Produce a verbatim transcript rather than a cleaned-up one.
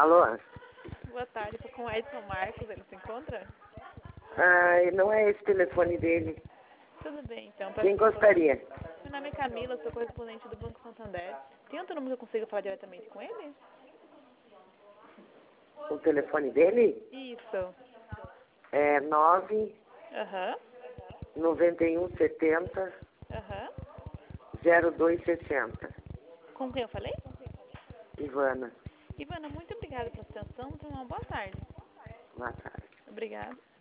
Alô? Boa tarde, tô com o Edson Marcos, ele se encontra? Ah, não é esse telefone dele. Tudo bem, então. Pra Quem gostaria? Meu nome é Camila, sou correspondente do Banco Santander. Tem outro número que eu consigo falar diretamente com ele? O telefone dele? Isso. É nove Aham. noventa e um setenta Aham. zero dois sessenta. Com quem eu falei? Ivana. Ivana, muito obrigada pela atenção. Tenha uma boa tarde. Boa tarde. Obrigada.